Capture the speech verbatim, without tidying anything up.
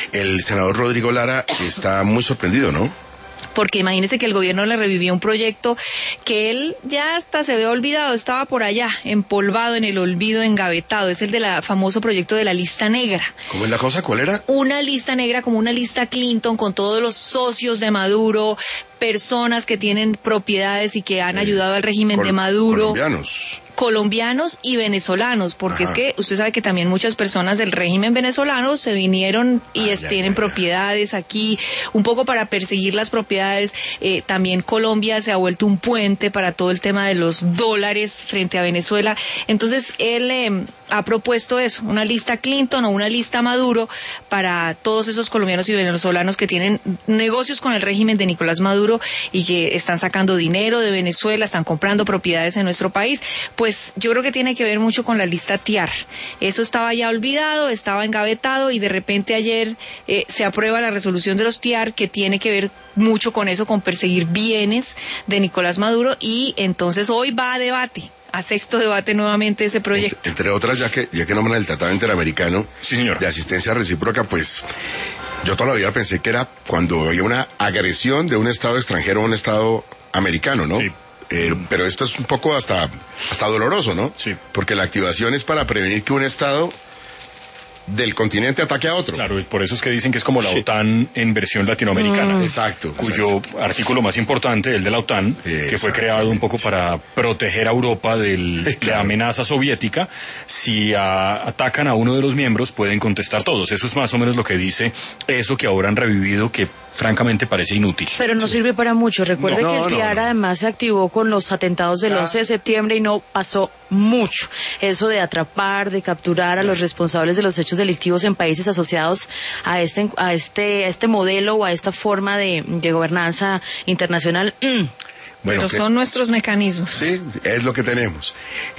El senador Rodrigo Lara está muy sorprendido, ¿no? Porque imagínese que el gobierno le revivió un proyecto que él ya hasta se había olvidado, estaba por allá, empolvado en el olvido, engavetado. Es el del famoso proyecto de la lista negra. ¿Cómo es la cosa? ¿Cuál era? Una lista negra, como una lista Clinton, con todos los socios de Maduro, personas que tienen propiedades y que han eh, ayudado al régimen col- de Maduro. Colombianos. colombianos y venezolanos, porque Ajá. es que usted sabe que también muchas personas del régimen venezolano se vinieron y ay, es, ay, tienen ay, propiedades aquí, un poco para perseguir las propiedades. Eh, también Colombia se ha vuelto un puente para todo el tema de los dólares frente a Venezuela. Entonces él eh, ha propuesto eso, una lista Clinton o una lista Maduro para todos esos colombianos y venezolanos que tienen negocios con el régimen de Nicolás Maduro y que están sacando dinero de Venezuela, están comprando propiedades en nuestro país. Pues yo creo que tiene que ver mucho con la lista TIAR. Eso estaba ya olvidado, estaba engavetado y de repente ayer eh, se aprueba la resolución de los TIAR, que tiene que ver mucho con eso, con perseguir bienes de Nicolás Maduro, y entonces hoy va a debate. A sexto debate nuevamente ese proyecto. Entre, entre otras, ya que ya que nombran el Tratado Interamericano sí, señor. de Asistencia Recíproca, pues yo toda la vida pensé que era cuando había una agresión de un Estado extranjero a un Estado americano, ¿no? Sí. Eh, pero esto es un poco hasta, hasta doloroso, ¿no? Sí. Porque la activación es para prevenir que un Estado del continente ataque a otro. Claro, y por eso es que dicen que es como la sí. OTAN en versión latinoamericana. Mm. Exacto. Cuyo exacto. artículo más importante, el de la OTAN, que fue creado un poco para proteger a Europa del, claro. de la amenaza soviética. Si a, atacan a uno de los miembros, pueden contestar todos. Eso es más o menos lo que dice eso que ahora han revivido, que francamente parece inútil. Pero no sí. sirve para mucho. Recuerde no, que el TIAR no, no. además se activó con los atentados del ah. once de septiembre y no pasó mucho. Eso de atrapar, de capturar a los responsables de los hechos delictivos en países asociados a este a este a este modelo o a esta forma de, de gobernanza internacional. Mm. Bueno, pero que, son nuestros mecanismos. Sí, es lo que tenemos.